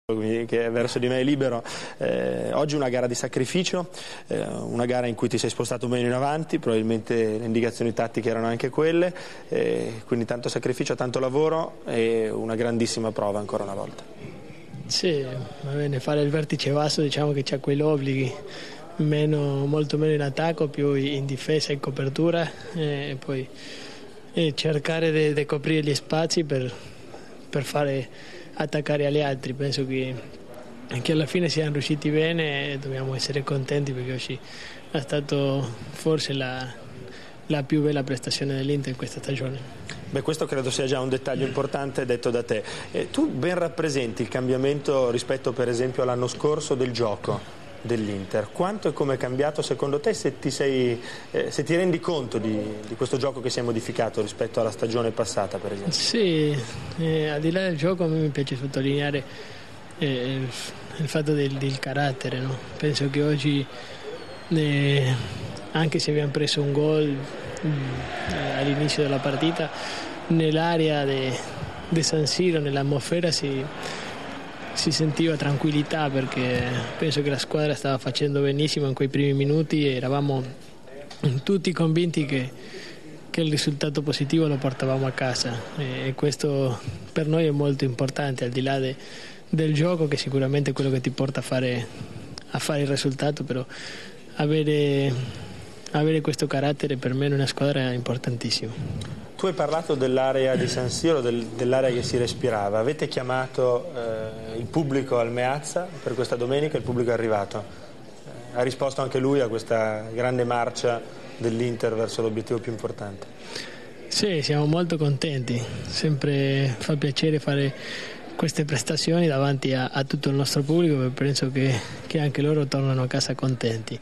che verso di me è libero. Oggi una gara di sacrificio, una gara in cui ti sei spostato meno in avanti, probabilmente le indicazioni tattiche erano anche quelle, quindi tanto sacrificio, tanto lavoro e una grandissima prova ancora una volta. Sì, va bene, fare il vertice basso diciamo che c'ha quegli obblighi, molto meno in attacco, più in difesa e in copertura, e poi cercare di coprire gli spazi per fare attaccare agli altri. Penso che alla fine siamo riusciti bene e dobbiamo essere contenti perché oggi è stato forse la più bella prestazione dell'Inter in questa stagione. Beh, questo credo sia già un dettaglio importante detto da te. Tu ben rappresenti il cambiamento rispetto per esempio all'anno scorso del gioco dell'Inter. Quanto e come è cambiato secondo te, se ti rendi conto di questo gioco che si è modificato rispetto alla stagione passata per esempio? Sì, al di là del gioco a me mi piace sottolineare il fatto del carattere, no? Penso che oggi anche se abbiamo preso un gol all'inizio della partita, nell'area di San Siro, nell'atmosfera si sentiva tranquillità, perché penso che la squadra stava facendo benissimo in quei primi minuti e eravamo tutti convinti che il risultato positivo lo portavamo a casa, e questo per noi è molto importante, al di là del gioco, che sicuramente è quello che ti porta a fare il risultato, però avere questo carattere per me in una squadra è importantissimo. Tu hai parlato dell'area di San Siro, dell'area che si respirava. Avete chiamato il pubblico al Meazza per questa domenica, il pubblico è arrivato. Ha risposto anche lui a questa grande marcia dell'Inter verso l'obiettivo più importante. Sì, siamo molto contenti, sempre fa piacere fare queste prestazioni davanti a tutto il nostro pubblico, perché penso che anche loro tornano a casa contenti.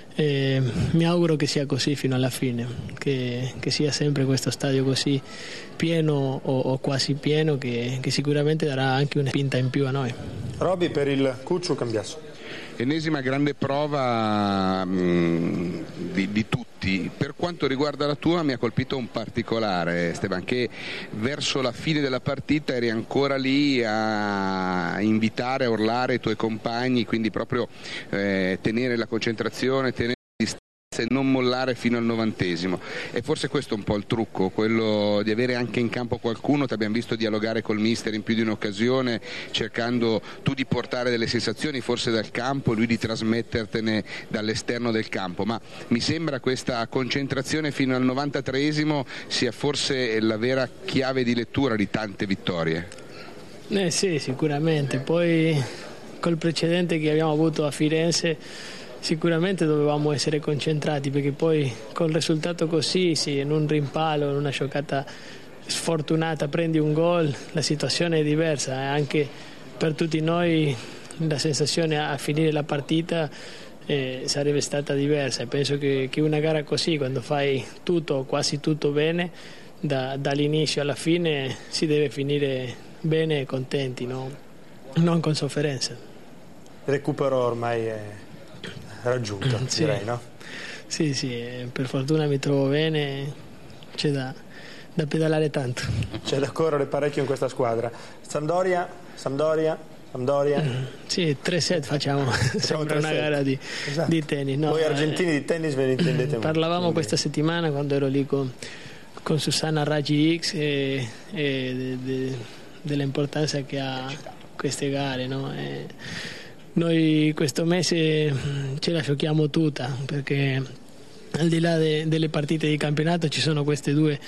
Mi auguro che sia così fino alla fine, che sia sempre questo stadio così pieno o quasi pieno, che sicuramente darà anche una spinta in più a noi. Roby, per il Cucciu Cambiasso. Ennesima grande prova di tutti. Per quanto riguarda la tua, mi ha colpito un particolare, Esteban, che verso la fine della partita eri ancora lì a invitare, a urlare i tuoi compagni, quindi proprio tenere la concentrazione, tenere la distanza e non mollare fino al 90°. E forse questo è un po' il trucco, quello di avere anche in campo qualcuno. Ti abbiamo visto dialogare col mister in più di un'occasione, cercando tu di portare delle sensazioni forse dal campo, lui di trasmettertene dall'esterno del campo, ma mi sembra questa concentrazione fino al 93° sia forse la vera chiave di lettura di tante vittorie. Sì, sicuramente. Poi col precedente che abbiamo avuto a Firenze sicuramente dovevamo essere concentrati, perché poi col risultato così, sì, in un rimpallo, in una giocata sfortunata prendi un gol, la situazione è diversa, e anche per tutti noi la sensazione a finire la partita sarebbe stata diversa. E penso che una gara così, quando fai tutto o quasi tutto bene, dall'inizio alla fine si deve finire bene e contenti, no? Non con sofferenza. Il recupero ormai è raggiunto, sì, direi, no? Sì, per fortuna mi trovo bene, c'è da pedalare tanto. C'è da correre parecchio in questa squadra. Sampdoria. Sì, 3 set facciamo, sembra una gara di tennis. No, voi argentini di tennis ve ne intendete molto. Parlavamo questa settimana quando ero lì con Susanna Raggi X dell'importanza che ha queste gare, no? Noi questo mese ce la giochiamo tutta, perché al di là delle partite di campionato ci sono queste due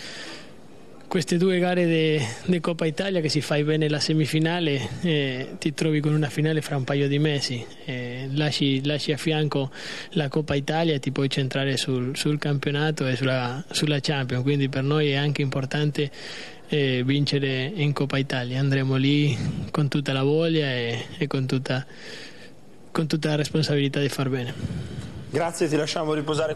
gare di Coppa Italia, che si fai bene la semifinale ti trovi con una finale fra un paio di mesi, lasci a fianco la Coppa Italia e ti puoi centrare sul campionato e sulla Champions, quindi per noi è anche importante vincere in Coppa Italia. Andremo lì con tutta la voglia e con tutta la responsabilità di far bene. Grazie, ti lasciamo riposare.